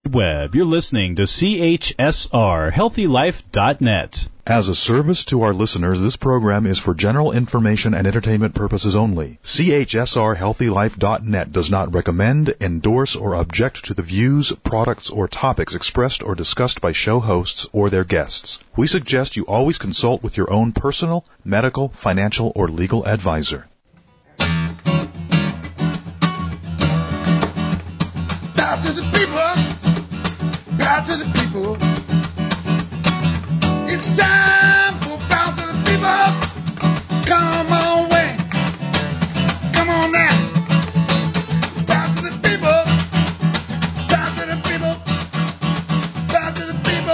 Web. You're listening to CHSR HealthyLife.net. As a service to our listeners, this program is for general information and entertainment purposes only. CHSR HealthyLife.net does not recommend, endorse, or object to the views, products, or topics expressed or discussed by show hosts or their guests. We suggest you always consult with your own personal, medical, financial, or legal advisor. Bow to the people. Bow to the people. It's time for Bow to the people. Come on, way. Come on now. Bow to the people. Bow to the people. Bow to the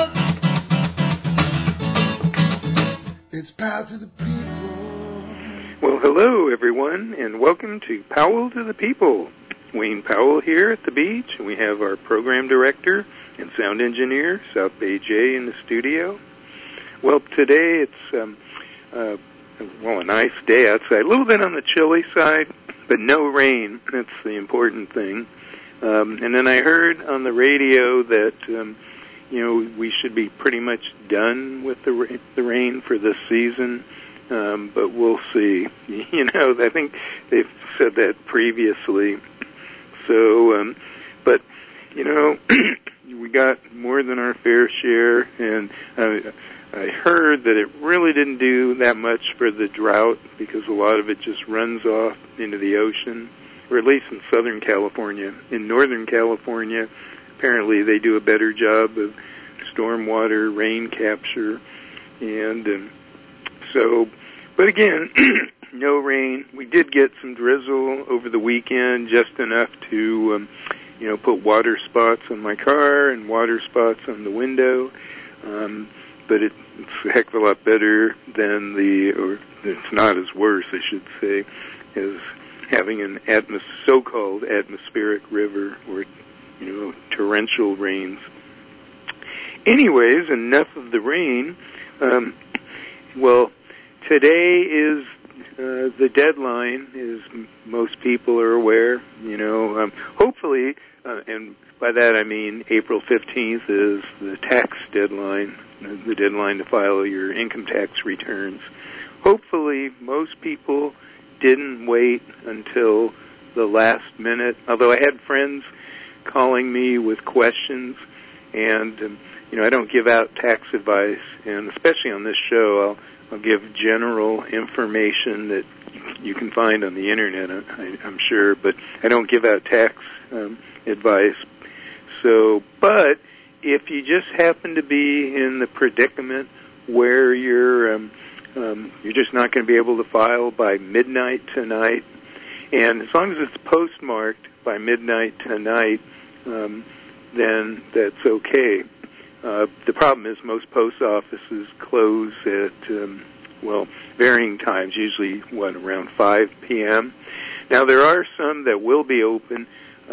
people. It's Bow to the people. Well, hello, everyone, and welcome to Powell to the People. Wayne Powell here at the beach. We have our program director and sound engineer, South Bay Jay, in the studio. Well, today it's a nice day outside. A little bit on the chilly side, but no rain. That's the important thing. And then I heard on the radio that we should be pretty much done with the rain for this season. But we'll see. I think they've said that previously. So, but we got more than our fair share, and I heard that it really didn't do that much for the drought because a lot of it just runs off into the ocean, or at least in Southern California. In Northern California, apparently they do a better job of stormwater, rain capture, and so, but again, no rain. We did get some drizzle over the weekend, just enough to, put water spots on my car and water spots on the window. But it's a heck of a lot better than or it's not as worse, I should say, as having an so-called atmospheric river or, torrential rains. Anyways, enough of the rain. Today is the deadline, as most people are aware. Hopefully, and by that I mean April 15th is the tax deadline, the deadline to file your income tax returns. Hopefully, most people didn't wait until the last minute, although I had friends calling me with questions, and, I don't give out tax advice, and especially on this show, I'll give general information that you can find on the Internet, I'm sure, but I don't give out tax advice. So, but if you just happen to be in the predicament where you're just not going to be able to file by midnight tonight, and as long as it's postmarked by midnight tonight, then that's okay. The problem is most post offices close at, varying times, usually, around 5 p.m. Now, there are some that will be open,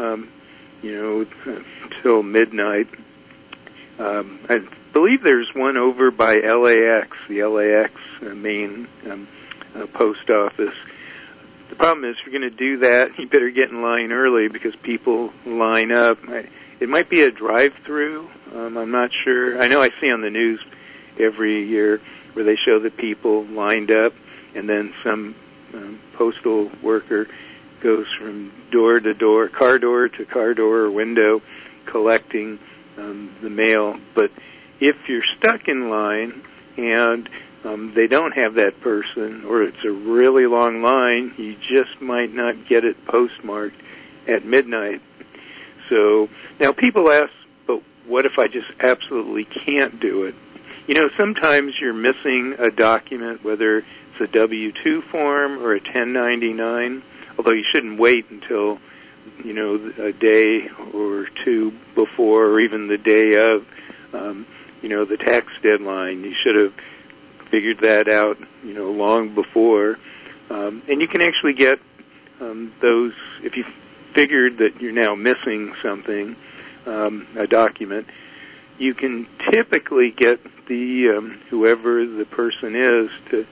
till midnight. I believe there's one over by LAX, the LAX main post office. The problem is, if you're going to do that, you better get in line early because people line up. It might be a drive-through. I'm not sure. I know I see on the news every year where they show the people lined up, and then some postal worker goes from door to door, car door to car door or window, collecting the mail. But if you're stuck in line and they don't have that person, or it's a really long line, you just might not get it postmarked at midnight. So now people ask, but what if I just absolutely can't do it? Sometimes you're missing a document, whether it's a W-2 form or a 1099, although you shouldn't wait until, a day or two before, or even the day of, the tax deadline. You should have figured that out, long before. And you can actually get those, if you figured that you're now missing something, a document, you can typically get the whoever the person is to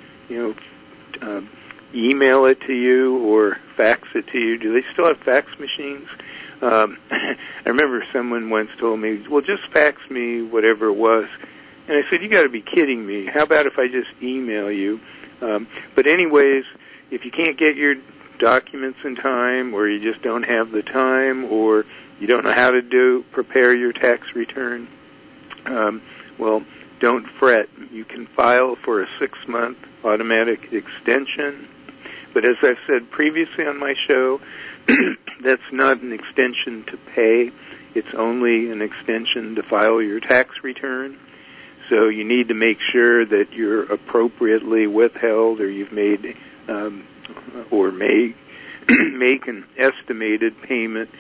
email it to you or fax it to you. Do they still have fax machines? I remember someone once told me, well, just fax me whatever it was. And I said, you got to be kidding me. How about if I just email you? But anyways, if you can't get your documents in time, or you just don't have the time, or you don't know how to prepare your tax return, well, don't fret. You can file for a 6-month automatic extension. But as I've said previously on my show, that's not an extension to pay. It's only an extension to file your tax return. So you need to make sure that you're appropriately withheld, or you've made or make an estimated payment,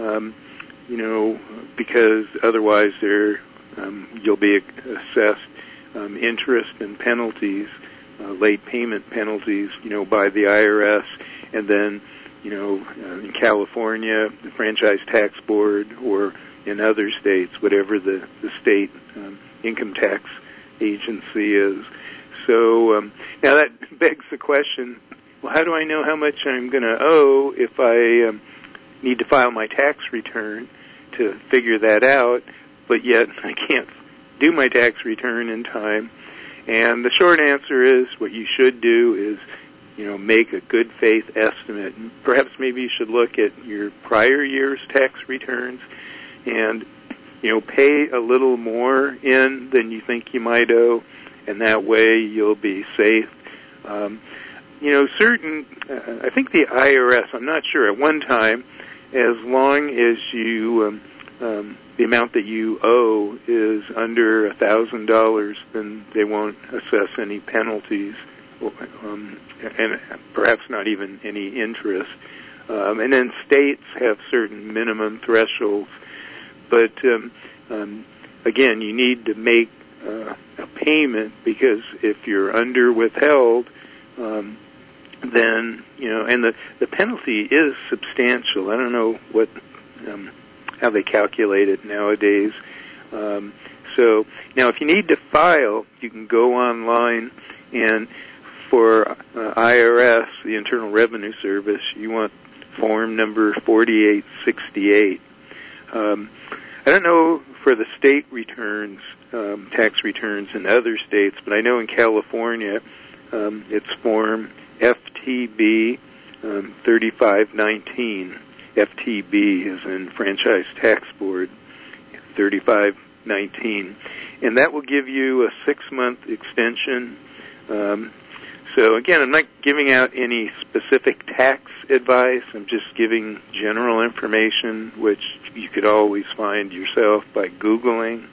because otherwise you'll be assessed interest and penalties, late payment penalties, by the IRS, and then, in California, the Franchise Tax Board, or in other states, whatever the state income tax agency is. So now that begs the question, well, how do I know how much I'm going to owe if I need to file my tax return to figure that out, but yet I can't do my tax return in time? And the short answer is what you should do is, make a good faith estimate. And perhaps maybe you should look at your prior year's tax returns and, pay a little more in than you think you might owe, and that way you'll be safe. I think the IRS, I'm not sure, at one time, as long as you, the amount that you owe is under $1,000, then they won't assess any penalties, and perhaps not even any interest. And then states have certain minimum thresholds. But, again, you need to make a payment, because if you're under withheld, then, and the penalty is substantial. I don't know how they calculate it nowadays. So now if you need to file, you can go online, and for IRS, the Internal Revenue Service, you want form number 4868. I don't know for the state returns, tax returns in other states, but I know in California it's form FTB 3519. FTB is in Franchise Tax Board 3519. And that will give you a 6-month extension. So again, I'm not giving out any specific tax advice. I'm just giving general information, which you could always find yourself by Googling.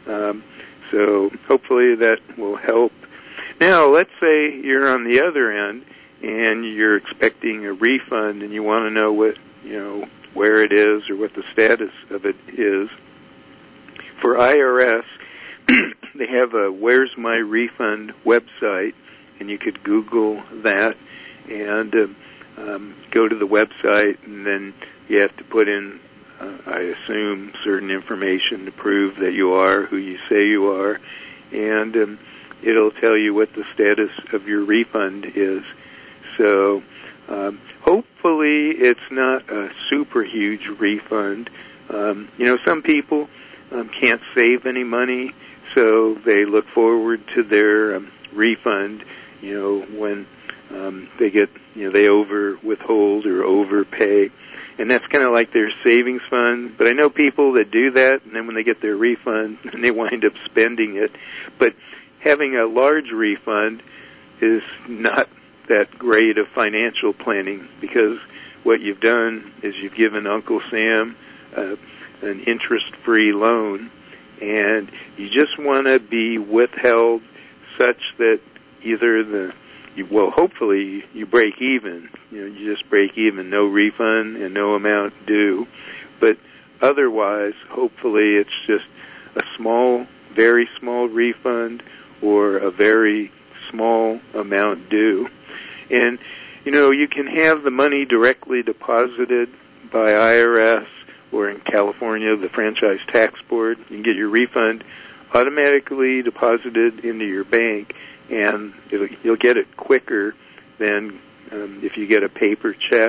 So hopefully that will help. Now, let's say you're on the other end and you're expecting a refund, and you want to know where it is or what the status of it is. For IRS, they have a Where's My Refund website, and you could Google that and go to the website, and then you have to put in, I assume, certain information to prove that you are who you say you are, and it'll tell you what the status of your refund is. So hopefully it's not a super huge refund. Some people can't save any money, so they look forward to their refund, when they get, they withhold or overpay. And that's kind of like their savings fund. But I know people that do that, and then when they get their refund, they wind up spending it. But having a large refund is not that great of financial planning, because what you've done is you've given Uncle Sam an interest-free loan, and you just want to be withheld such that either hopefully you break even. You just break even, no refund and no amount due. But otherwise, hopefully it's just a small, very small refund or a very small amount due. And, you can have the money directly deposited by IRS, or in California, the Franchise Tax Board. You can get your refund automatically deposited into your bank, and you'll get it quicker than if you get a paper check.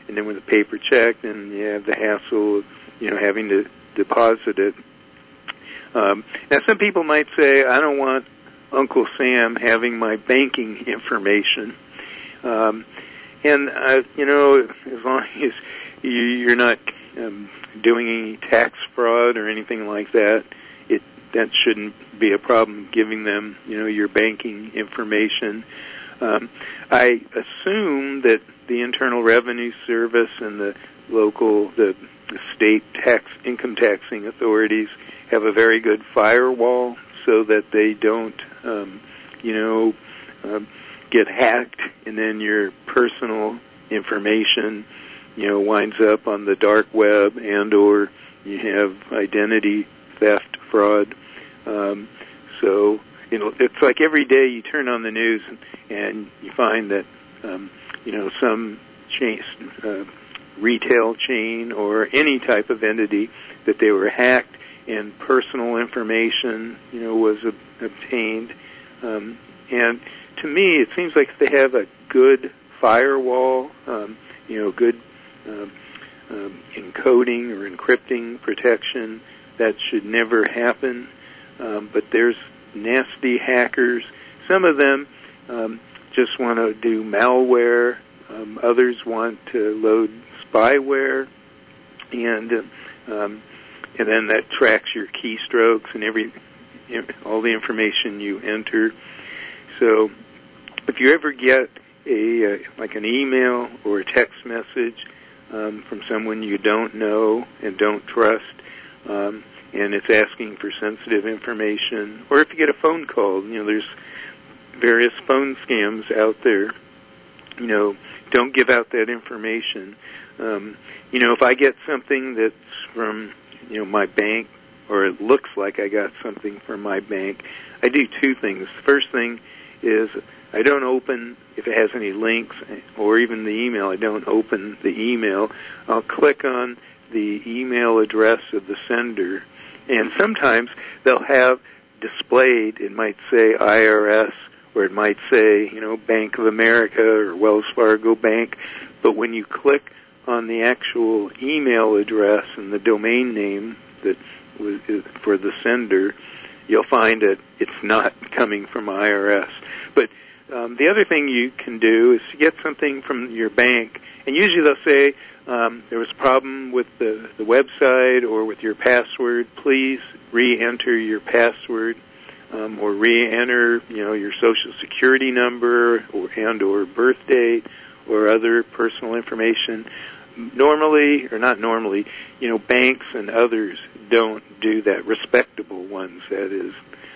and then with a paper check, then you have the hassle of, having to deposit it. Now, some people might say, I don't want Uncle Sam having my banking information. And, as long as you're not doing any tax fraud or anything like that, that shouldn't be a problem giving them, your banking information. I assume that the Internal Revenue Service and the state income taxing authorities have a very good firewall so that they don't, get hacked, and then your personal information, winds up on the dark web, and/or you have identity theft, fraud. So, it's like every day you turn on the news and you find that, some chain, retail chain or any type of entity that they were hacked and personal information, was obtained. And to me, it seems like if they have a good firewall, good encoding or encrypting protection, that should never happen. But there's nasty hackers. Some of them just want to do malware. Others want to load spyware, and then that tracks your keystrokes and all the information you enter. So, if you ever get an email or a text message from someone you don't know and don't trust, and it's asking for sensitive information, or if you get a phone call, there's various phone scams out there. Don't give out that information. If I get something that's from, my bank, or it looks like I got something from my bank, I do two things. The first thing is I don't open, if it has any links, or even the email, I don't open the email. I'll click on the email address of the sender, and sometimes they'll have displayed, it might say IRS, or it might say, Bank of America or Wells Fargo Bank. But when you click on the actual email address and the domain name that was for the sender, you'll find that it's not coming from IRS. But the other thing you can do is to get something from your bank, and usually they'll say, there was a problem with the website or with your password. Please re-enter your password. Or re-enter, your Social Security number or birth date or other personal information. Normally, or not normally, banks and others don't do that. Respectable ones, that is.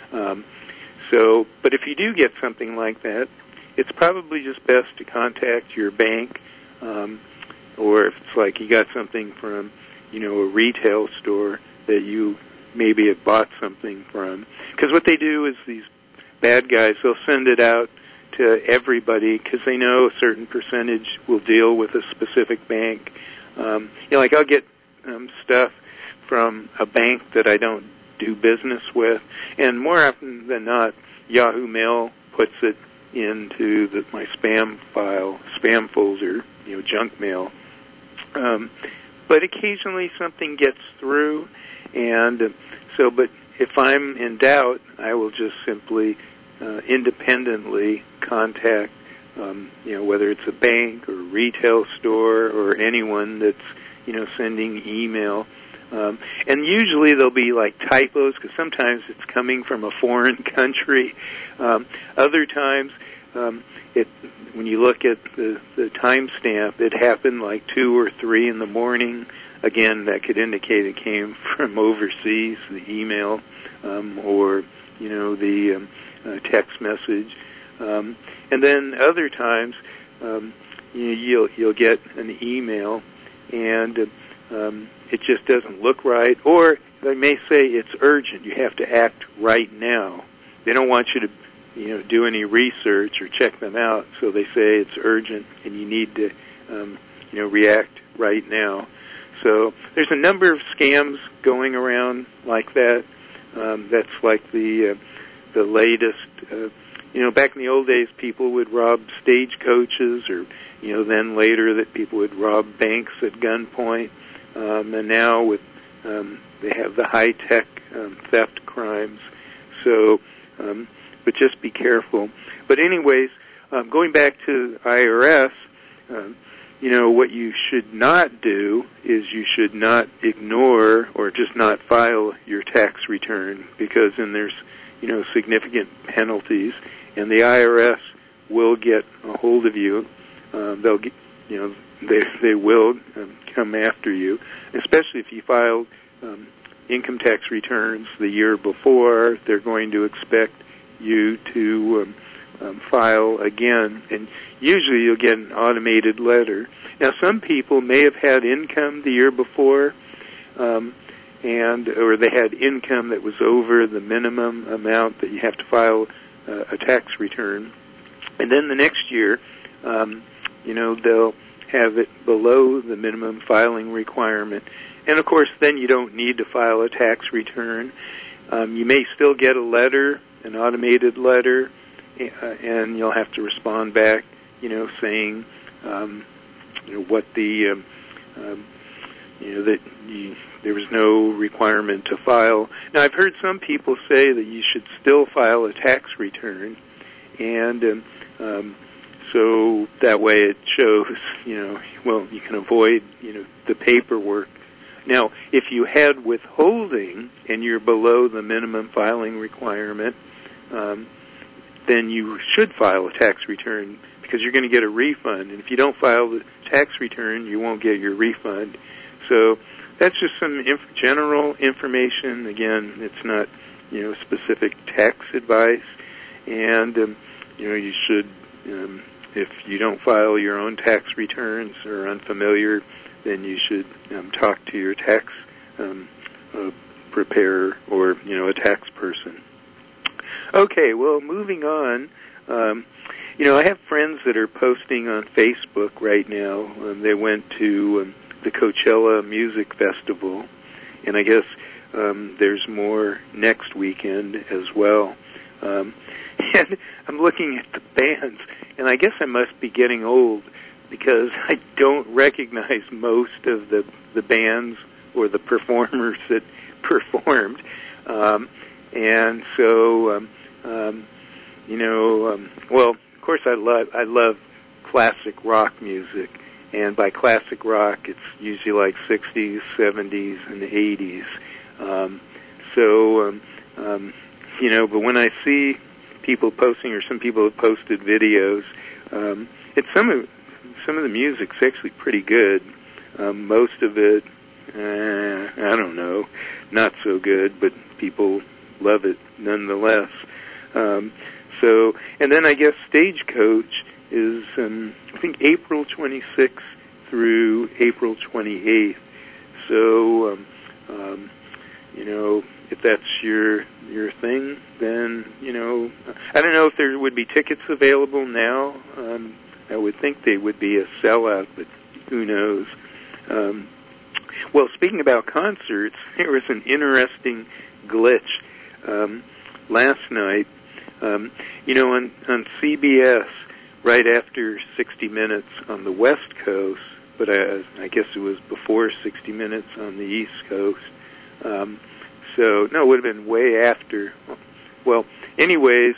But if you do get something like that, it's probably just best to contact your bank, or if it's like you got something from, a retail store that you maybe have bought something from. Because what they do is these bad guys, they'll send it out to everybody because they know a certain percentage will deal with a specific bank. Like I'll get stuff from a bank that I don't do business with, and more often than not, Yahoo Mail puts it into my spam folder, junk mail. But occasionally something gets through, and but if I'm in doubt, I will just simply independently contact, whether it's a bank or a retail store or anyone that's, sending email. And usually there'll be like typos because sometimes it's coming from a foreign country. Other times, when you look at the timestamp, it happened like 2 or 3 in the morning. Again, that could indicate it came from overseas, the email, or, the text message. And then other times, you'll get an email and it just doesn't look right, or they may say it's urgent. You have to act right now. They don't want you to, do any research or check them out, so they say it's urgent and you need to, react right now. So there's a number of scams going around like that. That's like the latest, back in the old days, people would rob stagecoaches, or then later that people would rob banks at gunpoint, and now with they have the high-tech theft crimes. So, but just be careful. But anyways, going back to IRS, what you should not do is you should not ignore or just not file your tax return, because then there's, significant penalties, and the IRS will get a hold of you. They'll get, they will come after you, especially if you filed income tax returns the year before. They're going to expect you to file again, and usually you'll get an automated letter. Now, some people may have had income the year before, or they had income that was over the minimum amount that you have to file a tax return, and then the next year, they'll have it below the minimum filing requirement, and of course, then you don't need to file a tax return. You may still get a letter, an automated letter, and you'll have to respond back, saying, what the, that there was no requirement to file. Now, I've heard some people say that you should still file a tax return, and so that way it shows, you can avoid, the paperwork. Now, if you had withholding and you're below the minimum filing requirement, then you should file a tax return, because you're going to get a refund. And if you don't file the tax return, you won't get your refund. So that's just some general information. Again, it's not, specific tax advice. And, you should, if you don't file your own tax returns or are unfamiliar, then you should talk to your tax preparer or, a tax person. Okay, well, moving on. I have friends that are posting on Facebook right now. They went to the Coachella Music Festival, and I guess there's more next weekend as well. And I'm looking at the bands, and I guess I must be getting old, because I don't recognize most of the bands or the performers that performed. And so, well, of course I love classic rock music, and by classic rock it's usually like 60s, 70s, and 80s. But when I see people posting, or some people have posted videos, it's some of the music's actually pretty good. Most of it, I don't know, not so good, but people love it nonetheless. And then I guess Stagecoach is, I think, April 26th through April 28th. So, if that's your thing, then, I don't know if there would be tickets available now. I would think they would be a sellout, but who knows? Well, speaking about concerts, there was an interesting glitch last night. On CBS, right after 60 Minutes on the West Coast, but I guess it was before 60 Minutes on the East Coast. It would have been way after. Well, anyways,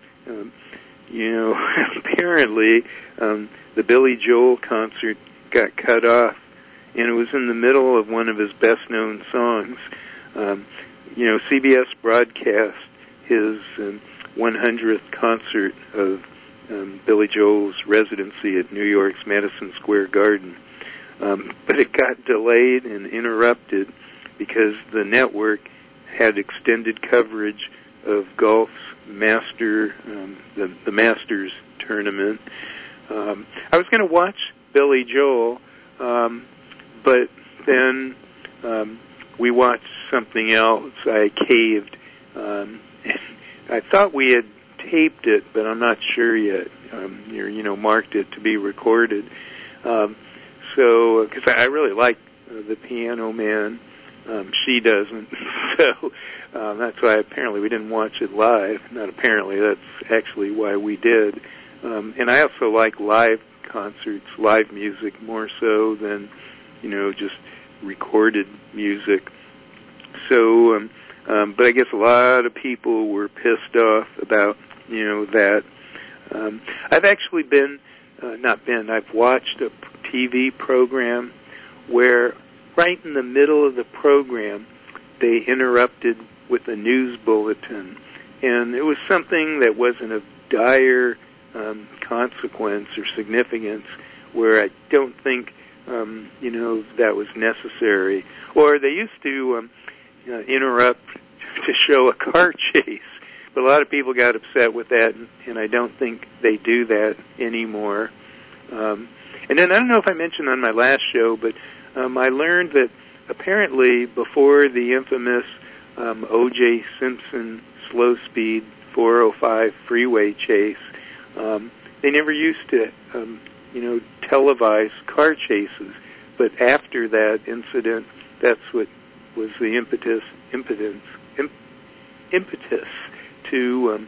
apparently the Billy Joel concert got cut off, and it was in the middle of one of his best-known songs. CBS broadcast his 100th concert of Billy Joel's residency at New York's Madison Square Garden. But it got delayed and interrupted because the network had extended coverage of golf's the Masters tournament. I was going to watch Billy Joel, but then we watched something else. I caved. I thought we had taped it, but I'm not sure yet. Marked it to be recorded. Because I really like the Piano Man. She doesn't. So That's why apparently we didn't watch it live. Not apparently, that's actually why we did. And I also like live concerts, live music more so than, just recorded music. So, but I guess a lot of people were pissed off about, that. I've actually I've watched a TV program where right in the middle of the program they interrupted with a news bulletin. And it was something that wasn't of dire consequence or significance, where I don't think, that was necessary. Or they used to interrupt to show a car chase. But a lot of people got upset with that, and I don't think they do that anymore. And then I don't know if I mentioned on my last show, but I learned that apparently before the infamous O.J. Simpson slow speed 405 freeway chase, they never used to, televise car chases. But after that incident, that's what was the impetus to,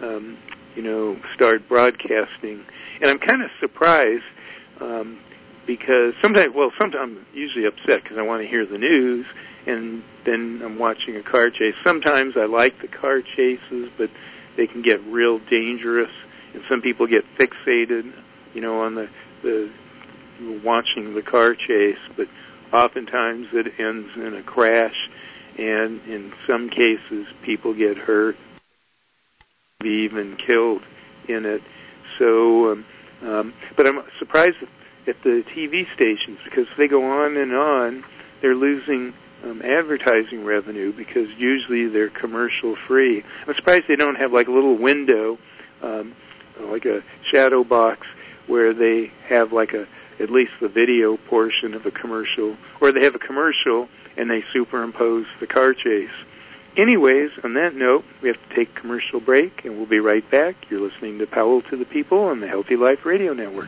start broadcasting. And I'm kind of surprised because sometimes I'm usually upset because I want to hear the news, and then I'm watching a car chase. Sometimes I like the car chases, but they can get real dangerous, and some people get fixated, on the watching the car chase, but oftentimes it ends in a crash, and in some cases people get hurt, maybe even killed in it. So, but I'm surprised at the TV stations, because if they go on, they're losing advertising revenue, because usually they're commercial free. I'm surprised they don't have like a little window, like a shadow box, where they have like at least the video portion of a commercial, or they have a commercial and they superimpose the car chase. Anyways, on that note, we have to take a commercial break, and we'll be right back. You're listening to Powell to the People on the Healthy Life Radio Network.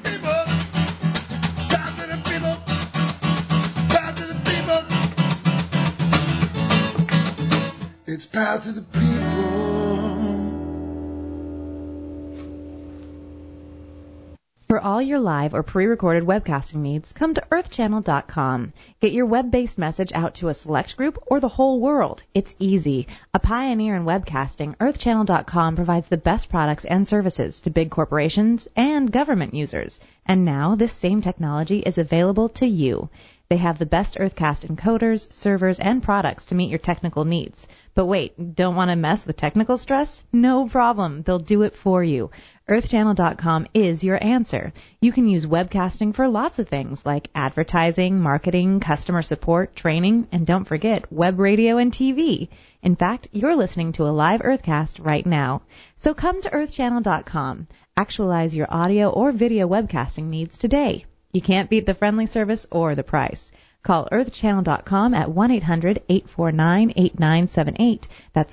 It's Power to the People. For all your live or pre-recorded webcasting needs, come to earthchannel.com. Get your web-based message out to a select group or the whole world. It's easy. A pioneer in webcasting, earthchannel.com provides the best products and services to big corporations and government users. And now this same technology is available to you. They have the best Earthcast encoders, servers, and products to meet your technical needs. But wait, don't want to mess with technical stress? No problem. They'll do it for you. Earthchannel.com is your answer. You can use webcasting for lots of things like advertising, marketing, customer support, training, and don't forget web radio and TV. In fact, you're listening to a live Earthcast right now. So come to Earthchannel.com. Actualize your audio or video webcasting needs today. You can't beat the friendly service or the price. Call earthchannel.com at 1-800-849-8978. That's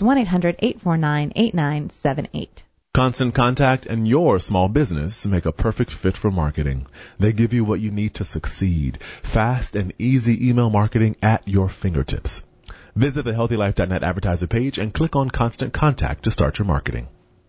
1-800-849-8978. Constant Contact and your small business make a perfect fit for marketing. They give you what you need to succeed. Fast and easy email marketing at your fingertips. Visit the healthylife.net advertiser page and click on Constant Contact to start your marketing.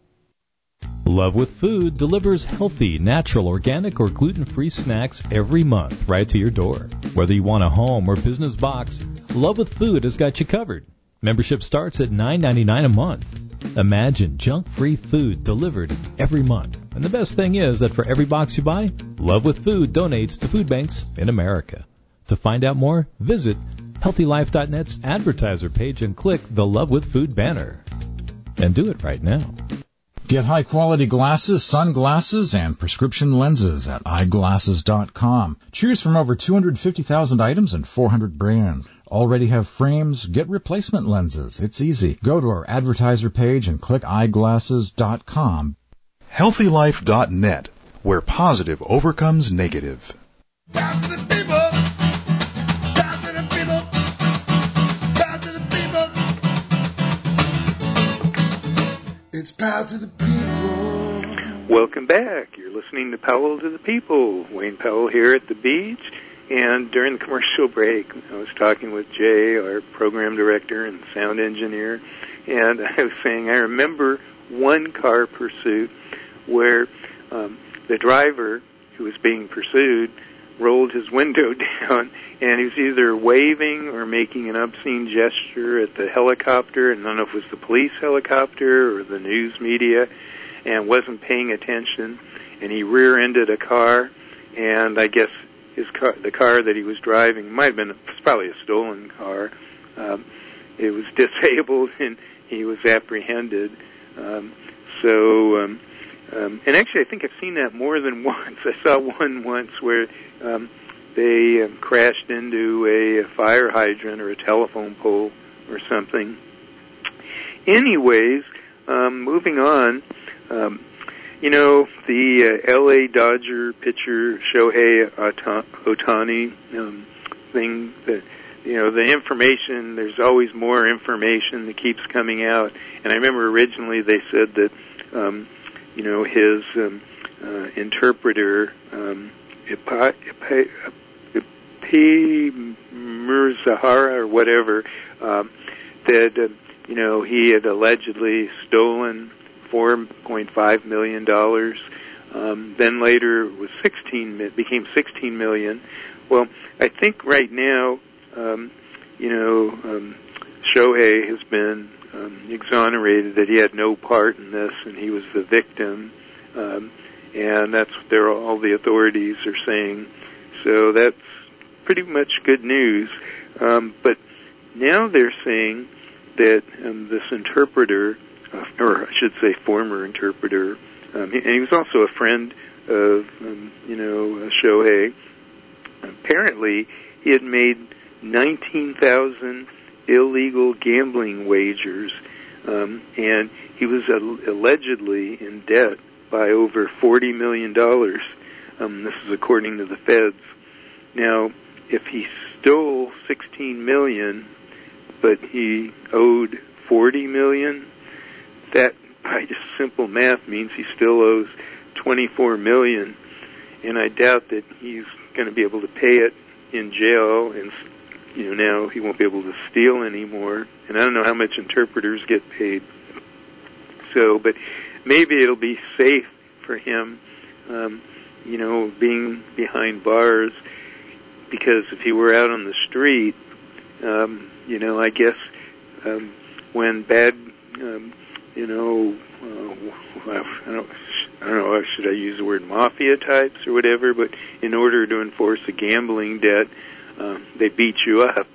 Love with Food delivers healthy, natural, organic, or gluten-free snacks every month right to your door. Whether you want a home or business box, Love with Food has got you covered. Membership starts at $9.99 a month. Imagine junk-free food delivered every month. And the best thing is that for every box you buy, Love with Food donates to food banks in America. To find out more, visit HealthyLife.net's advertiser page and click the Love with Food banner. And do it right now. Get high-quality glasses, sunglasses, and prescription lenses at eyeglasses.com. Choose from over 250,000 items and 400 brands. Already have frames? Get replacement lenses. It's easy. Go to our advertiser page and click eyeglasses.com. HealthyLife.net, where positive overcomes negative. Power to the people. Power to the people. Power to the people. It's Power to the People. Welcome back. You're listening to Powell to the People. Wayne Powell here at the beach. And during the commercial break, I was talking with Jay, our program director and sound engineer, and I was saying I remember one car pursuit where the driver who was being pursued rolled his window down, and he was either waving or making an obscene gesture at the helicopter, and I don't know if it was the police helicopter or the news media, and wasn't paying attention, and he rear-ended a car, and I guess the car that he was driving might have been, it's probably a stolen car. It was disabled, and he was apprehended. And actually, I think I've seen that more than once. I saw one once where they crashed into a fire hydrant or a telephone pole or something. Anyways, moving on, the L.A. Dodger pitcher Shohei Ohtani thing, that, the information, there's always more information that keeps coming out. And I remember originally they said that, his interpreter, Murzahara or whatever, that, he had allegedly stolen $4.5 million. Then later it was became $16 million. Well, I think right now, Shohei has been exonerated, that he had no part in this and he was the victim, and that's what all the authorities are saying. So that's pretty much good news. But now they're saying that this interpreter, or I should say former interpreter, and he was also a friend of Shohei. Apparently, he had made 19,000 illegal gambling wagers, and he was allegedly in debt by over $40 million. This is according to the feds. Now, if he stole $16 million, but he owed $40 million, that by just simple math means he still owes $24 million, and I doubt that he's going to be able to pay it in jail, and now he won't be able to steal anymore. And I don't know how much interpreters get paid. So, but maybe it'll be safe for him, being behind bars, because if he were out on the street, I guess when bad, I don't know, should I use the word mafia types or whatever, but in order to enforce a gambling debt, they beat you up.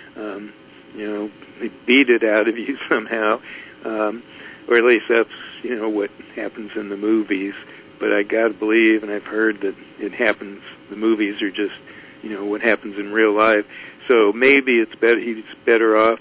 They beat it out of you somehow, or at least that's, what happens in the movies. But I gotta believe, and I've heard that it happens, the movies are just, what happens in real life. So maybe he's better off,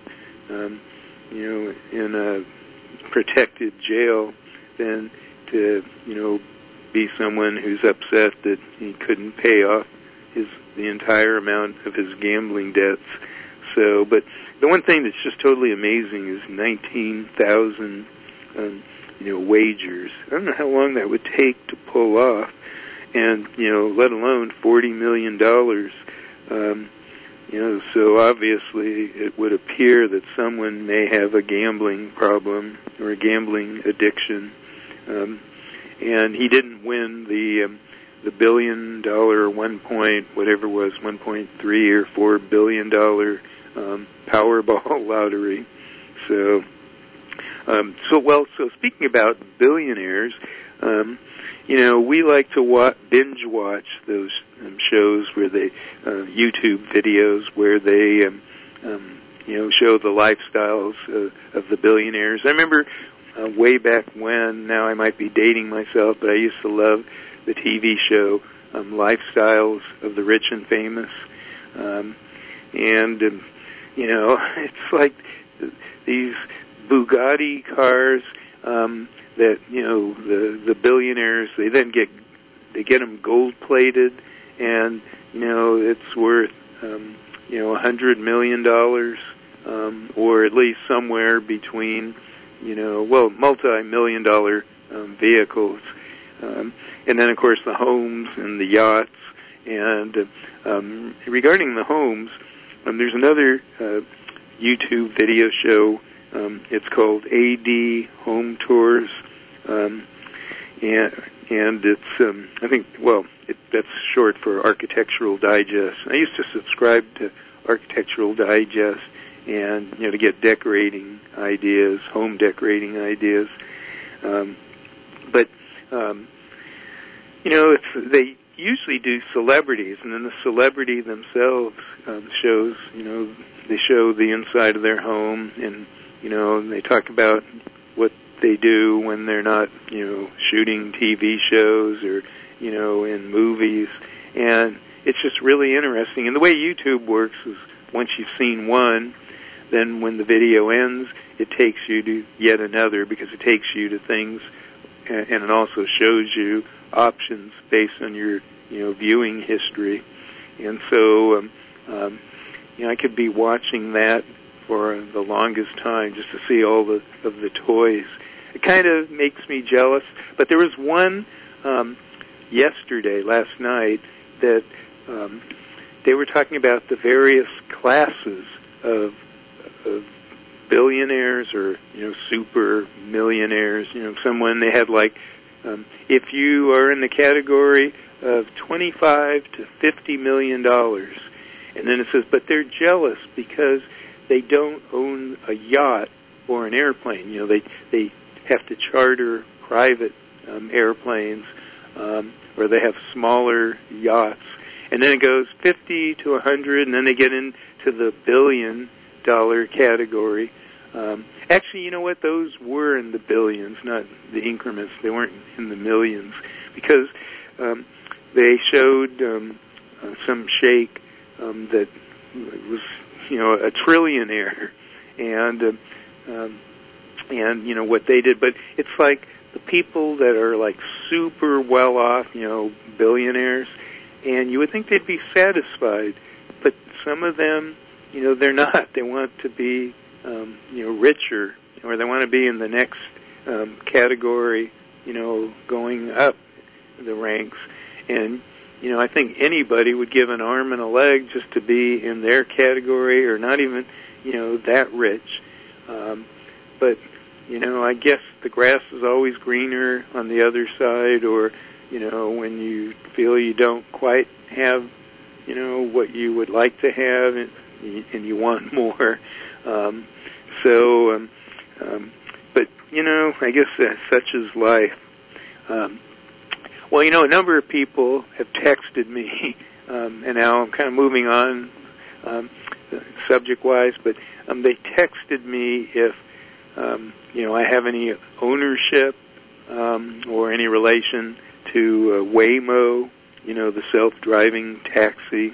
in a protected jail than to, be someone who's upset that he couldn't pay off the entire amount of his gambling debts. So, but the one thing that's just totally amazing is 19,000, wagers. I don't know how long that would take to pull off, and, let alone $40 million. So obviously it would appear that someone may have a gambling problem or a gambling addiction. And he didn't win the $1 billion, whatever it was, 1.3 or $4 billion Powerball lottery. So speaking about billionaires, we like to binge watch those shows where they YouTube videos where they show the lifestyles of the billionaires. I remember way back when, now I might be dating myself, but I used to love the TV show Lifestyles of the Rich and Famous. It's like these Bugatti cars that, the billionaires, they then get them gold plated, and, it's worth, $100 million, or at least somewhere between, multi-million dollar vehicles. And then, of course, the homes and the yachts And regarding the homes, there's another YouTube video show. It's called AD Home Tours, and it's I think that's short for Architectural Digest. I used to subscribe to Architectural Digest, and to get decorating ideas, home decorating ideas. But they usually do celebrities, and then the celebrity themselves shows. They show the inside of their home, and they talk about what they do when they're not, shooting TV shows or, in movies. And it's just really interesting. And the way YouTube works is once you've seen one, then when the video ends, it takes you to yet another, because it takes you to things, and it also shows you options based on your, viewing history. And so, I could be watching that for the longest time just to see all of the toys. It kind of makes me jealous. But there was one last night, that they were talking about the various classes of billionaires or, super millionaires. Someone they had if you are in the category of $25 to $50 million, and then it says, but they're jealous because they don't own a yacht or an airplane. They have to charter private airplanes, or they have smaller yachts. And then it goes 50 to 100, and then they get into the $1 billion category. Actually, you know what? Those were in the billions, not the increments. They weren't in the millions, because they showed some sheikh that was, a trillionaire, and what they did. But it's like the people that are super well off, billionaires, and you would think they'd be satisfied, but some of them, they're not. They want to be, richer, or they want to be in the next category, going up the ranks. And, I think anybody would give an arm and a leg just to be in their category, or not even, that rich. But, I guess the grass is always greener on the other side, or, when you feel you don't quite have, what you would like to have, and you want more. But, I guess such is life. Well, a number of people have texted me, and now I'm kind of moving on subject-wise, but they texted me if, I have any ownership or any relation to Waymo, the self-driving taxi.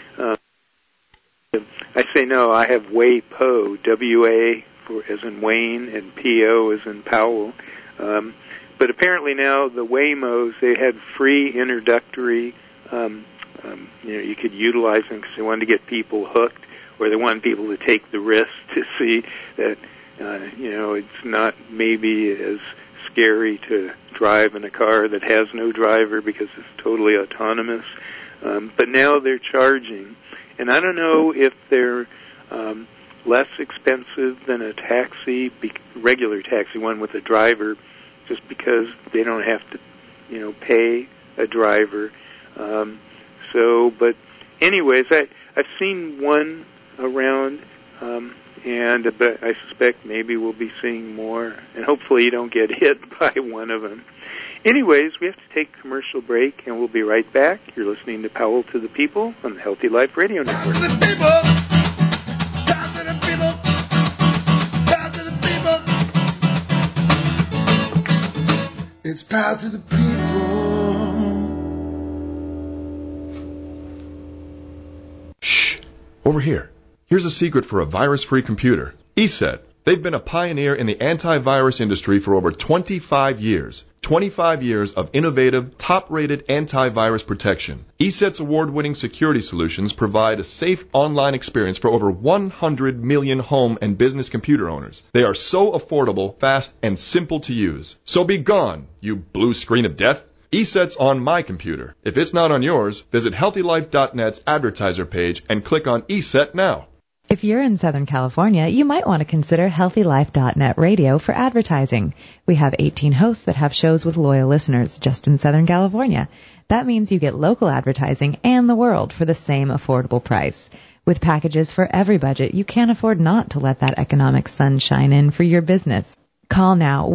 I say no, I have WAPO, W-A as in Wayne, and P-O as in Powell. But apparently now the Waymos, they had free introductory, you could utilize them because they wanted to get people hooked, or they wanted people to take the risk to see that, it's not maybe as scary to drive in a car that has no driver because it's totally autonomous. But now they're charging. And I don't know if they're less expensive than a taxi, regular taxi, one with a driver, just because they don't have to, pay a driver. But anyways, I've seen one around, but I suspect maybe we'll be seeing more, and hopefully you don't get hit by one of them. Anyways, we have to take a commercial break, and we'll be right back. You're listening to Powell to the People on the Healthy Life Radio Network. To the people. Talk to the people. Talk to the people. It's Power to the People. Shh. Over here. Here's a secret for a virus-free computer. ESET. They've been a pioneer in the antivirus industry for over 25 years. 25 years of innovative, top-rated antivirus protection. ESET's award-winning security solutions provide a safe online experience for over 100 million home and business computer owners. They are so affordable, fast, and simple to use. So be gone, you blue screen of death. ESET's on my computer. If it's not on yours, visit HealthyLife.net's advertiser page and click on ESET now. If you're in Southern California, you might want to consider HealthyLife.net radio for advertising. We have 18 hosts that have shows with loyal listeners just in Southern California. That means you get local advertising and the world for the same affordable price. With packages for every budget, you can't afford not to let that economic sun shine in for your business. Call now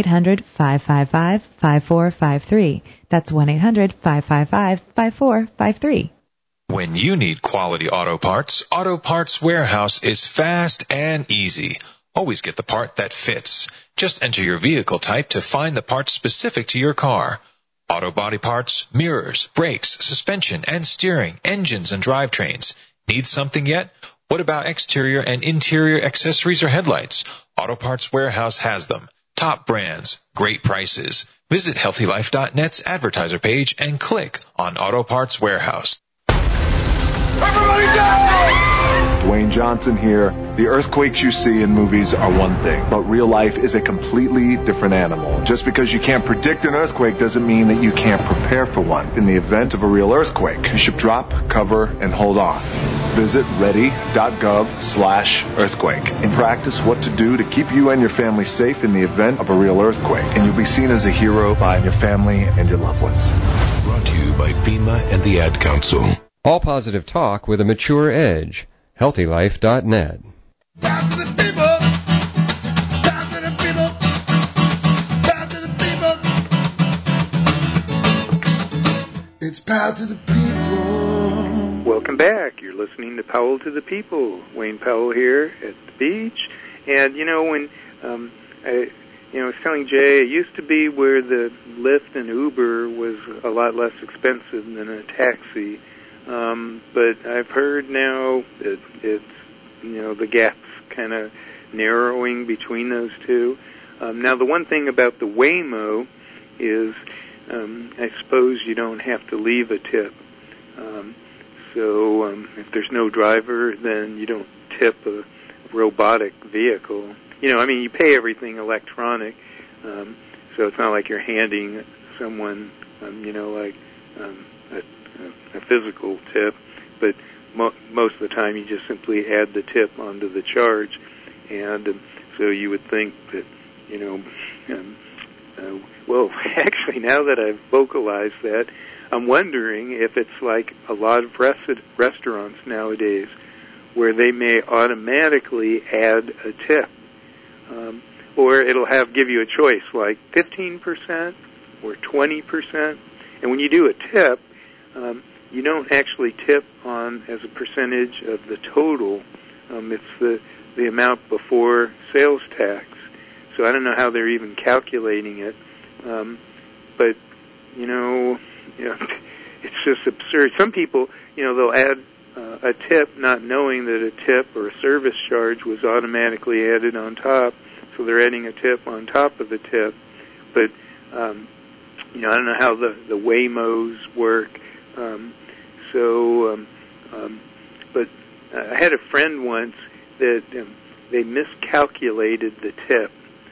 1-800-555-5453. That's 1-800-555-5453. When you need quality auto Parts Warehouse is fast and easy. Always get the part that fits. Just enter your vehicle type to find the part specific to your car. Auto body parts, mirrors, brakes, suspension and steering, engines and drivetrains. Need something yet? What about exterior and interior accessories or headlights? Auto Parts Warehouse has them. Top brands, great prices. Visit HealthyLife.net's advertiser page and click on Auto Parts Warehouse. Everybody down! Dwayne Johnson here. The earthquakes you see in movies are one thing, but real life is a completely different animal. Just because you can't predict an earthquake doesn't mean that you can't prepare for one. In the event of a real earthquake, you should drop, cover, and hold on. Visit ready.gov/earthquake and practice what to do to keep you and your family safe in the event of a real earthquake. And you'll be seen as a hero by your family and your loved ones. Brought to you by FEMA and the Ad Council. All positive talk with a mature edge. HealthyLife.net. Down to the people. Down to the people. Down to the people. It's power to the people. Welcome back. You're listening to Powell to the People. Wayne Powell here at the beach. And, when I was telling Jay, it used to be where the Lyft and Uber was a lot less expensive than a taxi. But I've heard now that it's, the gap's kind of narrowing between those two. Now, the one thing about the Waymo is I suppose you don't have to leave a tip. So if there's no driver, then you don't tip a robotic vehicle. You pay everything electronic, so it's not like you're handing someone, a physical tip, but most of the time you just simply add the tip onto the charge, and so you would think that, well, actually, now that I've vocalized that, I'm wondering if it's like a lot of restaurants nowadays where they may automatically add a tip, or it'll give you a choice, like 15% or 20%, and when you do a tip, you don't actually tip on as a percentage of the total. It's the amount before sales tax. So I don't know how they're even calculating it. But, it's just absurd. Some people, they'll add a tip not knowing that a tip or a service charge was automatically added on top. So they're adding a tip on top of the tip. But, I don't know how the Waymos work. But I had a friend once that they miscalculated the tip.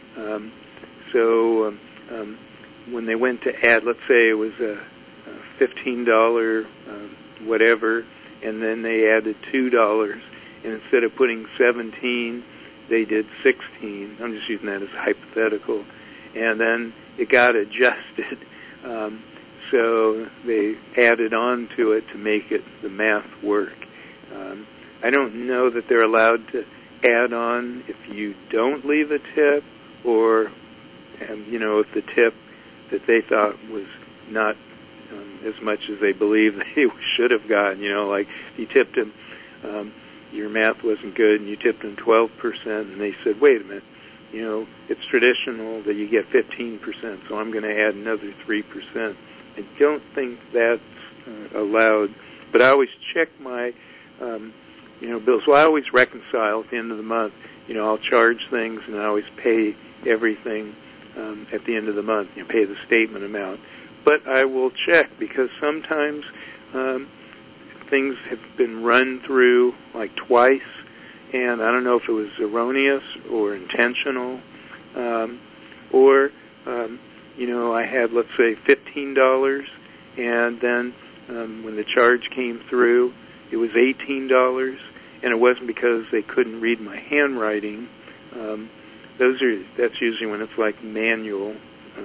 When they went to add, let's say it was a $15 whatever, and then they added $2, and instead of putting 17, they did 16. I'm just using that as a hypothetical. And then it got adjusted. So they added on to it to make the math work. I don't know that they're allowed to add on if you don't leave a tip, or, if the tip that they thought was not as much as they believe they should have gotten. Like if you tipped them, your math wasn't good, and you tipped them 12%, and they said, wait a minute, it's traditional that you get 15%, so I'm going to add another 3%. I don't think that's allowed, but I always check my, bills. Well, I always reconcile at the end of the month. I'll charge things, and I always pay everything at the end of the month. Pay the statement amount. But I will check, because sometimes things have been run through like twice, and I don't know if it was erroneous or intentional, or I had, let's say, $15, and then when the charge came through, it was $18, and it wasn't because they couldn't read my handwriting. That's usually when it's like manual.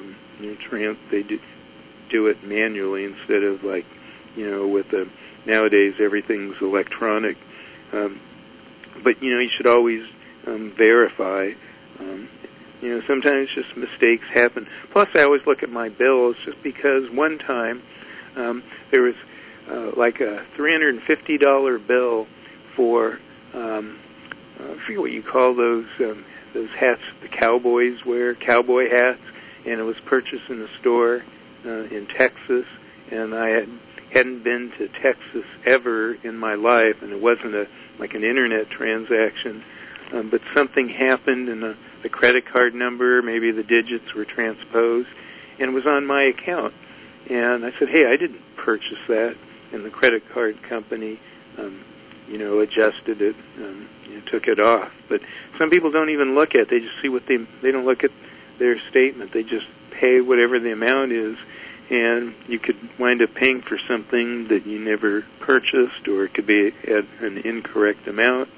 They do it manually instead of like, with nowadays everything's electronic. But you should always verify. Sometimes just mistakes happen. Plus, I always look at my bills just because one time there was like a $350 bill for I forget what you call those hats the cowboys wear, cowboy hats, and it was purchased in a store in Texas, and I hadn't been to Texas ever in my life, and it wasn't like an internet transaction, but something happened, and the credit card number, maybe the digits were transposed, and it was on my account. And I said, hey, I didn't purchase that, and the credit card company, adjusted it, took it off. But some people don't even look at it. They just see they don't look at their statement. They just pay whatever the amount is, and you could wind up paying for something that you never purchased, or it could be at an incorrect amount.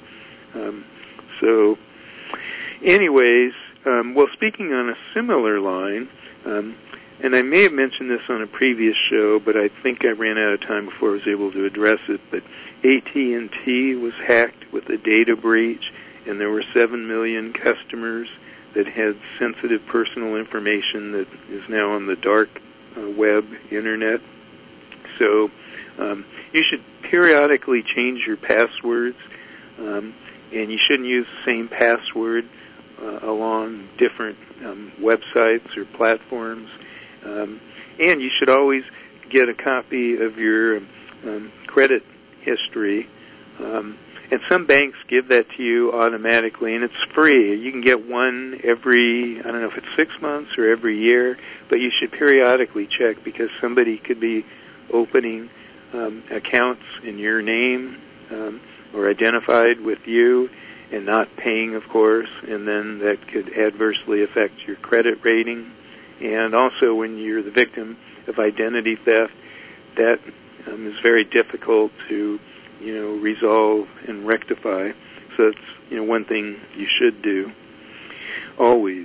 So, anyways, speaking on a similar line, and I may have mentioned this on a previous show, but I think I ran out of time before I was able to address it, but AT&T was hacked with a data breach, and there were 7 million customers that had sensitive personal information that is now on the dark web, internet. So you should periodically change your passwords, and you shouldn't use the same password along different websites or platforms. And you should always get a copy of your credit history. And some banks give that to you automatically, and it's free. You can get one every, I don't know if it's 6 months or every year, but you should periodically check because somebody could be opening accounts in your name or identified with you and not paying, of course, and then that could adversely affect your credit rating. And also when you're the victim of identity theft, that is very difficult to resolve and rectify. So that's one thing you should do always.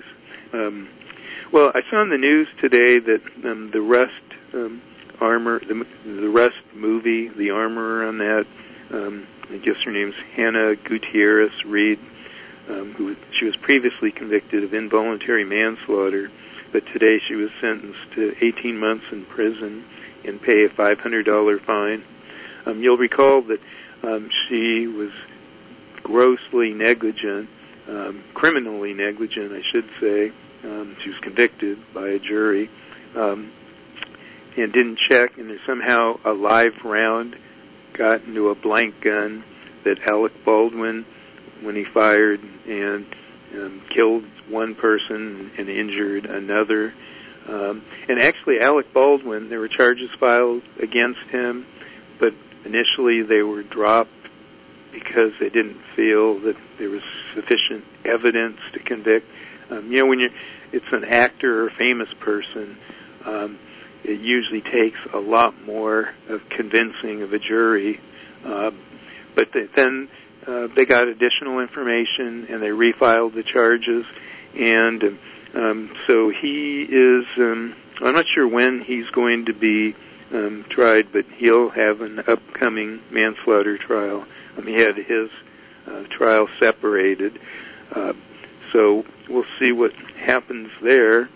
Well, I saw in the news today that the Rust armor, the Rust movie, the armorer on that, I guess her name's Hannah Gutierrez Reed, she was previously convicted of involuntary manslaughter, but today she was sentenced to 18 months in prison and pay a $500 fine. You'll recall that she was grossly negligent, criminally negligent, I should say. She was convicted by a jury and didn't check, and somehow a live round got into a blank gun that Alec Baldwin, when he fired, and killed one person and injured another. And actually, Alec Baldwin, there were charges filed against him, but initially they were dropped because they didn't feel that there was sufficient evidence to convict. When it's an actor or a famous person, it usually takes a lot more of convincing of a jury. But then they got additional information and they refiled the charges. And so he is, I'm not sure when he's going to be tried, but he'll have an upcoming manslaughter trial. He had his trial separated. So we'll see what happens there.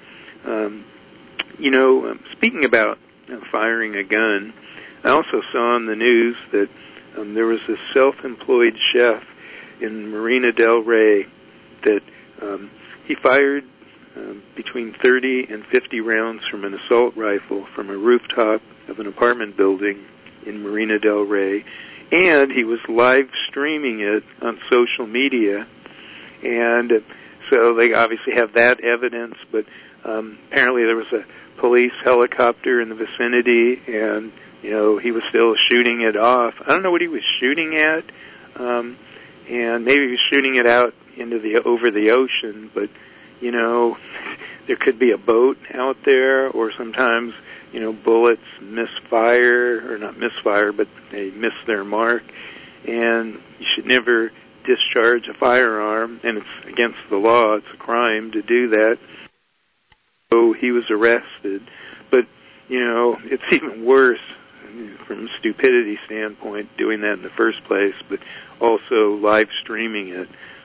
Speaking about firing a gun, I also saw on the news that there was a self-employed chef in Marina del Rey that he fired between 30 and 50 rounds from an assault rifle from a rooftop of an apartment building in Marina del Rey, and he was live streaming it on social media. And so they obviously have that evidence, but apparently there was a police helicopter in the vicinity, and he was still shooting it off. I don't know what he was shooting at, and maybe he was shooting it out over the ocean, but there could be a boat out there, or sometimes, bullets misfire, or not misfire, but they miss their mark. And you should never discharge a firearm, and it's against the law. It's a crime to do that. So he was arrested. But, it's even worse from a stupidity standpoint doing that in the first place, but also live streaming it.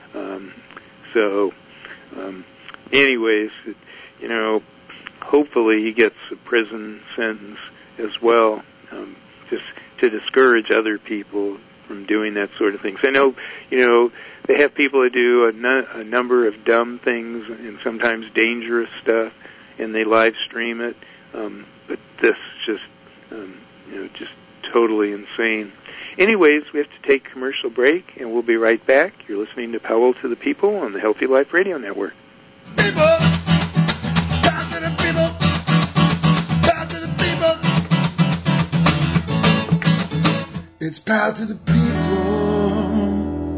Anyways, hopefully he gets a prison sentence as well, just to discourage other people from doing that sort of thing. So I know, they have people that do a number of dumb things and sometimes dangerous stuff, and they live stream it. But this just, just totally insane. Anyways, we have to take a commercial break, and we'll be right back. You're listening to Powell to the People on the Healthy Life Radio Network. People, talk to the people, talk to the people. It's Power to the People.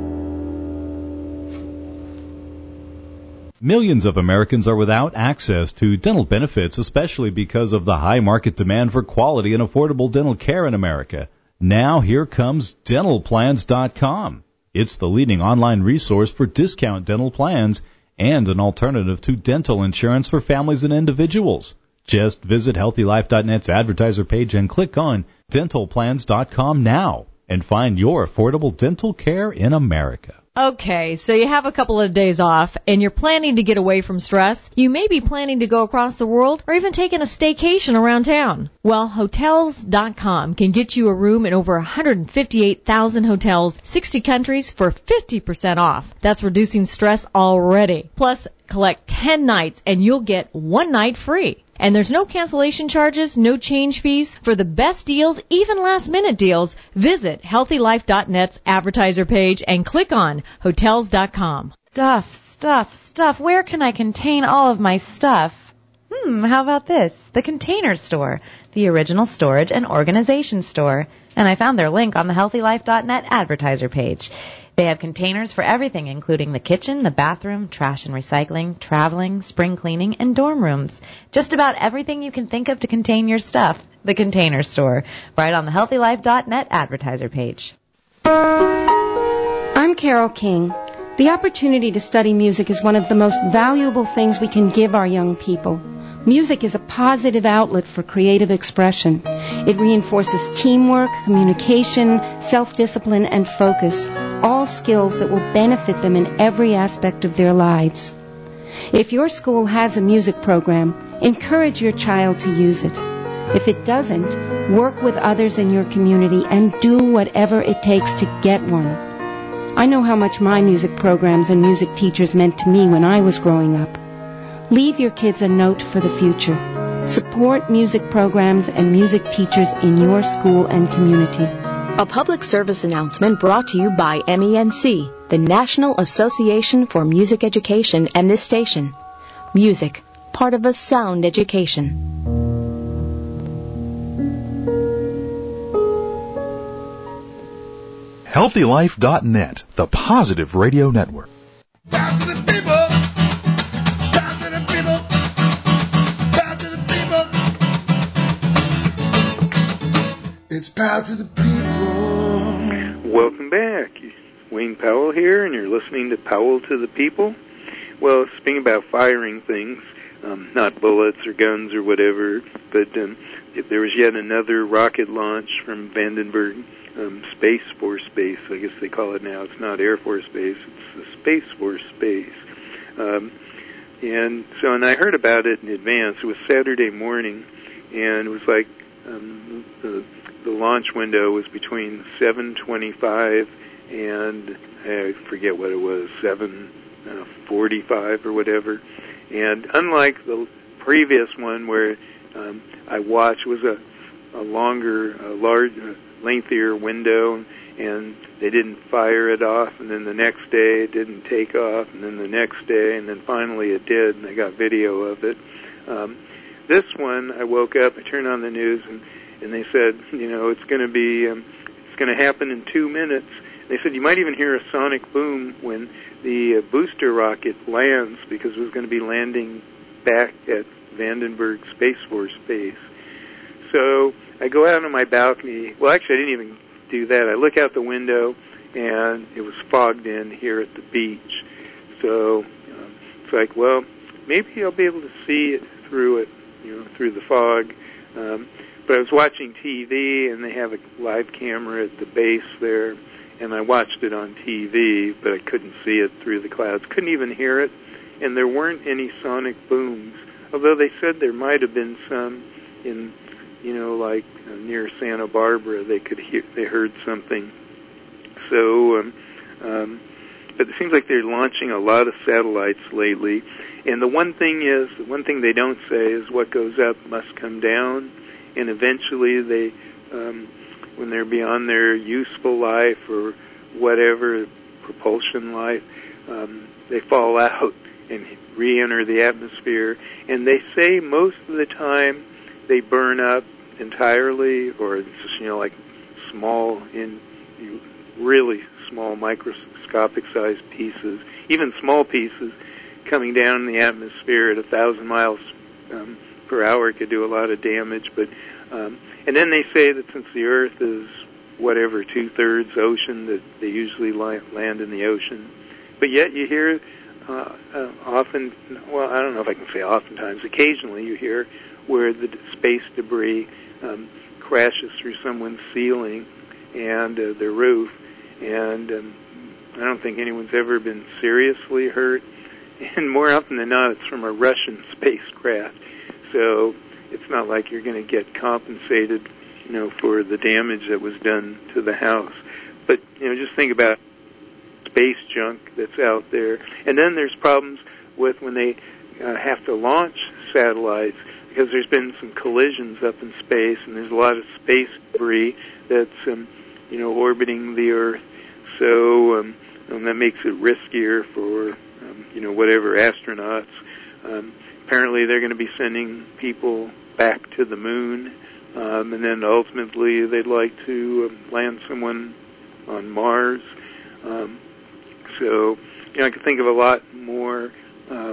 Millions of Americans are without access to dental benefits, especially because of the high market demand for quality and affordable dental care in America. Now here comes DentalPlans.com. It's the leading online resource for discount dental plans and an alternative to dental insurance for families and individuals. Just visit HealthyLife.net's advertiser page and click on DentalPlans.com now and find your affordable dental care in America. Okay, so you have a couple of days off and you're planning to get away from stress. You may be planning to go across the world or even taking a staycation around town. Well, Hotels.com can get you a room in over 158,000 hotels, 60 countries for 50% off. That's reducing stress already. Plus, collect 10 nights and you'll get 1 night free. And there's no cancellation charges, no change fees. For the best deals, even last-minute deals, visit HealthyLife.net's advertiser page and click on Hotels.com. Stuff. Where can I contain all of my stuff? How about this? The Container Store, the original storage and organization store. And I found their link on the HealthyLife.net advertiser page. They have containers for everything, including the kitchen, the bathroom, trash and recycling, traveling, spring cleaning, and dorm rooms. Just about everything you can think of to contain your stuff. The Container Store, right on the HealthyLife.net advertiser page. I'm Carol King. The opportunity to study music is one of the most valuable things we can give our young people. Music is a positive outlet for creative expression. It reinforces teamwork, communication, self-discipline, and focus, all skills that will benefit them in every aspect of their lives. If your school has a music program, encourage your child to use it. If it doesn't, work with others in your community and do whatever it takes to get one. I know how much my music programs and music teachers meant to me when I was growing up. Leave your kids a note for the future. Support music programs and music teachers in your school and community. A public service announcement brought to you by MENC, the National Association for Music Education, and this station. Music, part of a sound education. HealthyLife.net, the positive radio network. Power to the people. Power to the people. Power to the people. It's power to the people. Welcome back. Wayne Powell here, and you're listening to Powell to the People. Well, speaking about firing things, not bullets or guns or whatever, but there was yet another rocket launch from Vandenberg Space Force Base, I guess they call it now. It's not Air Force Base, it's the Space Force Base. And I heard about it in advance. It was Saturday morning, and it was like the launch window was between 7:25 and I forget what it was, 7:45 or whatever. And unlike the previous one where I watched, was a lengthier window, and they didn't fire it off, and then the next day it didn't take off, and then the next day, and then finally it did, and I got video of it. This one, I woke up, I turned on the news, and they said, it's going to be, it's going to happen in 2 minutes. They said you might even hear a sonic boom when the booster rocket lands, because it was going to be landing back at Vandenberg Space Force Base. So I go out on my balcony. Well, actually, I didn't even do that. I look out the window, and it was fogged in here at the beach. So it's like, well, maybe I'll be able to see it, through the fog. But I was watching TV, and they have a live camera at the base there, and I watched it on TV, but I couldn't see it through the clouds. Couldn't even hear it, and there weren't any sonic booms, although they said there might have been some in, near Santa Barbara. They heard something. So, but it seems like they're launching a lot of satellites lately. And the one thing they don't say is what goes up must come down. And eventually they, when they're beyond their useful life or whatever, propulsion life, they fall out and re-enter the atmosphere. And they say most of the time they burn up entirely, or it's just, like small, really small microscopic sized pieces, even small pieces coming down in the atmosphere at 1,000 miles per hour could do a lot of damage. But and then they say that since the Earth is whatever 2/3 ocean, that they usually land in the ocean. But yet you hear often, well, I don't know if I can say oftentimes, occasionally you hear where the space debris crashes through someone's ceiling and their roof, and I don't think anyone's ever been seriously hurt. And more often than not, it's from a Russian spacecraft. So it's not like you're going to get compensated, for the damage that was done to the house. But, just think about space junk that's out there. And then there's problems with when they have to launch satellites, because there's been some collisions up in space, and there's a lot of space debris that's, orbiting the Earth. So that makes it riskier for, whatever astronauts. Apparently they're going to be sending people back to the moon, and then ultimately they'd like to land someone on Mars. So, I could think of a lot more, a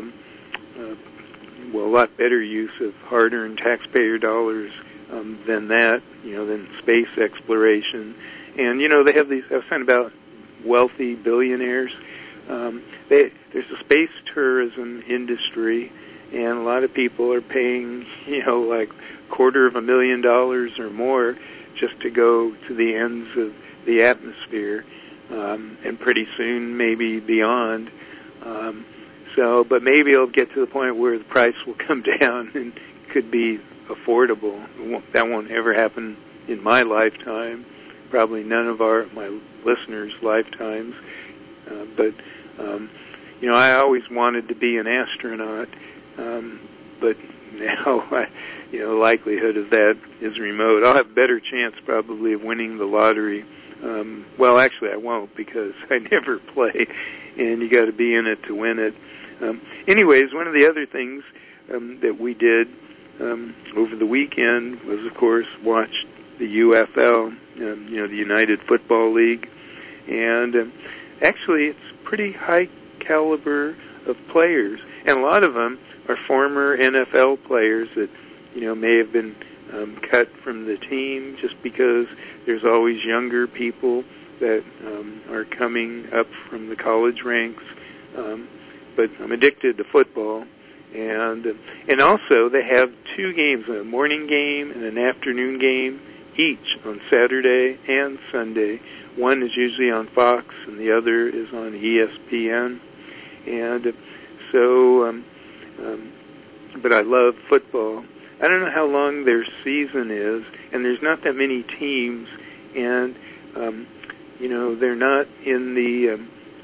lot better use of hard-earned taxpayer dollars than that, than space exploration. And, they have these, I was talking about wealthy billionaires. There's a space tourism industry, and a lot of people are paying, like $250,000 or more just to go to the ends of the atmosphere, and pretty soon maybe beyond. But maybe it'll get to the point where the price will come down and could be affordable. That won't ever happen in my lifetime, probably none of my listeners' lifetimes. But I always wanted to be an astronaut, but now, the likelihood of that is remote. I'll have a better chance probably of winning the lottery. Well, actually, I won't, because I never play, and you got to be in it to win it. Anyways, one of the other things that we did over the weekend was, of course, watch the UFL, the United Football League, and actually, it's pretty high caliber of players, and a lot of them are former NFL players that may have been cut from the team just because there's always younger people that are coming up from the college ranks. But I'm addicted to football, and also they have two games, a morning game and an afternoon game each on Saturday and Sunday. One is usually on Fox, and the other is on ESPN. And so, but I love football. I don't know how long their season is, and there's not that many teams, and they're not in the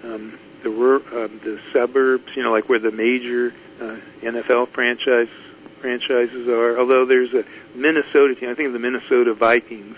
suburbs, like where the major NFL franchises are. Although there's a Minnesota team, I think of the Minnesota Vikings.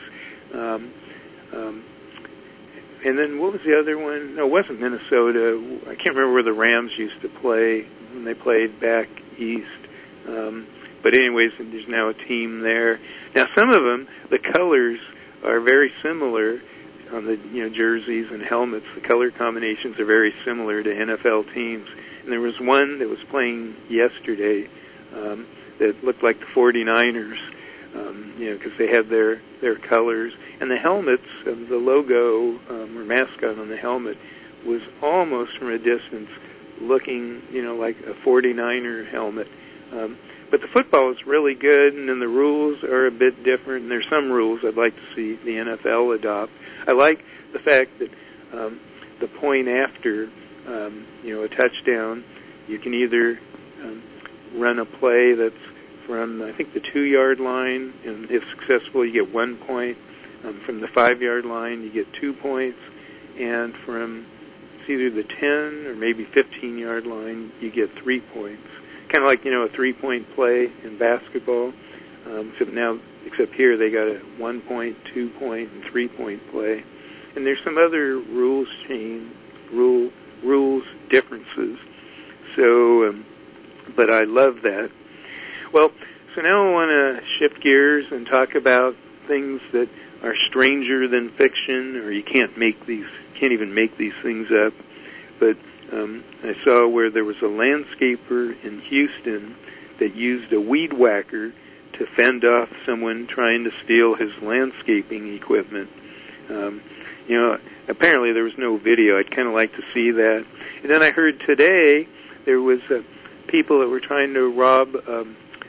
And then what was the other one? No, it wasn't Minnesota. I can't remember where the Rams used to play when they played back east. But anyways, there's now a team there. Now, some of them, the colors are very similar on the jerseys and helmets. The color combinations are very similar to NFL teams. And there was one that was playing yesterday that looked like the 49ers, because they had their colors. And the helmets, the logo or mascot on the helmet was almost from a distance looking, like a 49er helmet. But the football is really good, and then the rules are a bit different, and there's some rules I'd like to see the NFL adopt. I like the fact that the point after, a touchdown, you can either run a play that's from, I think, the 2-yard line, and if successful, you get 1 point. From the 5-yard line, you get 2 points, and from it's either the 10 or maybe 15-yard line, you get 3 points. Kind of like, a 3-point play in basketball. Except here they got a 1 point, 2 point, and 3 point play. And there's some other rules differences. So, but I love that. Well, so now I want to shift gears and talk about things that are stranger than fiction, or you can't even make these things up. But I saw where there was a landscaper in Houston that used a weed whacker to fend off someone trying to steal his landscaping equipment. Apparently there was no video. I'd kind of like to see that. And then I heard today there was people that were trying to rob, a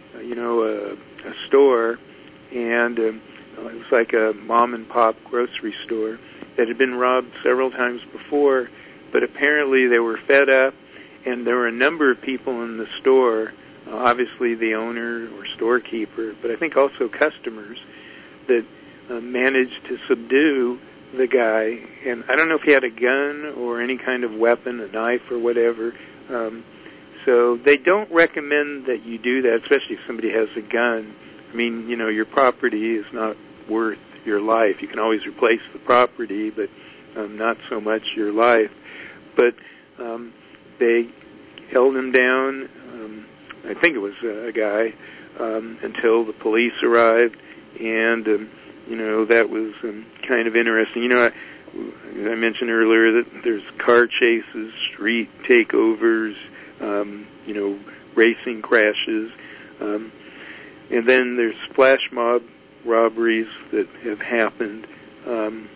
store, and it was like a mom-and-pop grocery store that had been robbed several times before, but apparently they were fed up, and there were a number of people in the store, obviously the owner or storekeeper, but I think also customers, that managed to subdue the guy. And I don't know if he had a gun or any kind of weapon, a knife or whatever. So they don't recommend that you do that, especially if somebody has a gun. I mean, your property is not worth your life. You can always replace the property, but not so much your life. But they held him down, I think it was a guy, until the police arrived, and that was kind of interesting. I mentioned earlier that there's car chases, street takeovers, racing crashes, and then there's flash mob robberies that have happened, and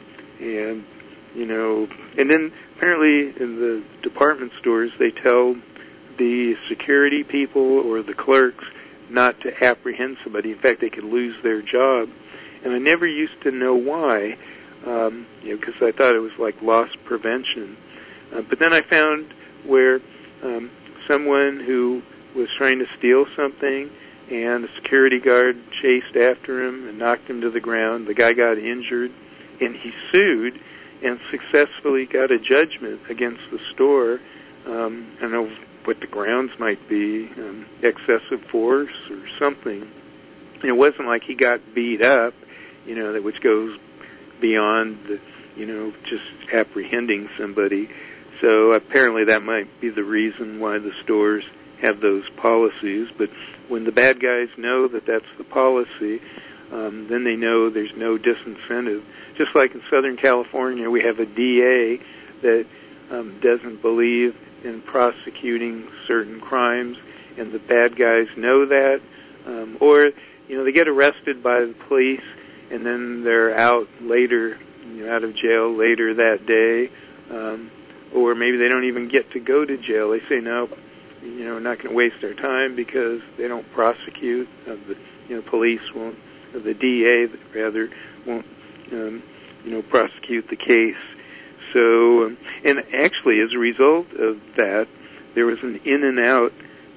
then apparently in the department stores they tell the security people or the clerks not to apprehend somebody. In fact, they could lose their job. And I never used to know why, because I thought it was like loss prevention. But then I found where someone who was trying to steal something, and a security guard chased after him and knocked him to the ground. The guy got injured, and he sued and successfully got a judgment against the store. I don't know what the grounds might be, excessive force or something. And it wasn't like he got beat up, which goes beyond just apprehending somebody. So apparently that might be the reason why the stores have those policies. But when the bad guys know that that's the policy, then they know there's no disincentive. Just like in Southern California, we have a DA that doesn't believe in prosecuting certain crimes, and the bad guys know that. Or, they get arrested by the police, and then they're out later, out of jail later that day. Or maybe they don't even get to go to jail. They say, no, we're not going to waste our time because they don't prosecute. The police won't, the DA rather, won't, prosecute the case. So, and actually, as a result of that, there was an In-N-Out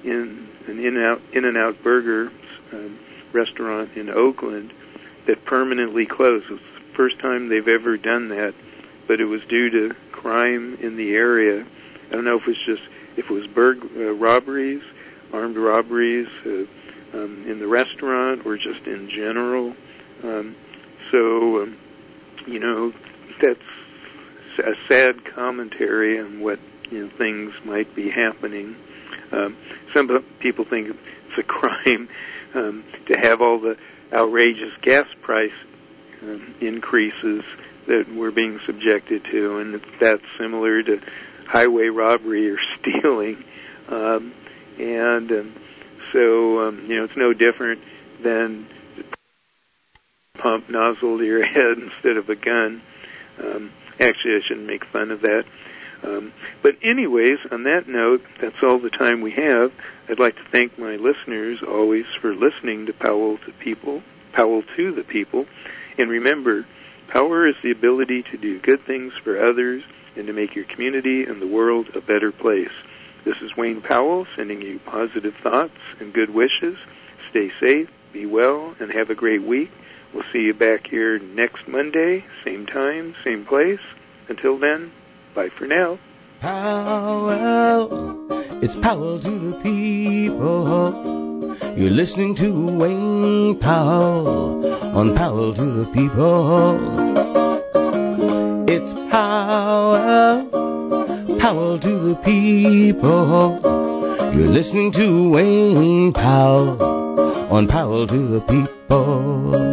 Burger restaurant in Oakland that permanently closed. It was the first time they've ever done that, but it was due to crime in the area. I don't know if it was robberies, armed robberies in the restaurant, or just in general. That's a sad commentary on what things might be happening. Some people think it's a crime to have all the outrageous gas price increases that we're being subjected to, and that's similar to highway robbery or stealing. So it's no different than pump nozzle to your head instead of a gun. Actually, I shouldn't make fun of that. But anyways, on that note, that's all the time we have. I'd like to thank my listeners always for listening to Powell to the People. And remember, power is the ability to do good things for others and to make your community and the world a better place. This is Wayne Powell sending you positive thoughts and good wishes. Stay safe, be well, and have a great week. We'll see you back here next Monday, same time, same place. Until then, bye for now. Powell, it's Powell to the people. You're listening to Wayne Powell on Powell to the People. It's Powell, Powell to the people. You're listening to Wayne Powell on Powell to the People.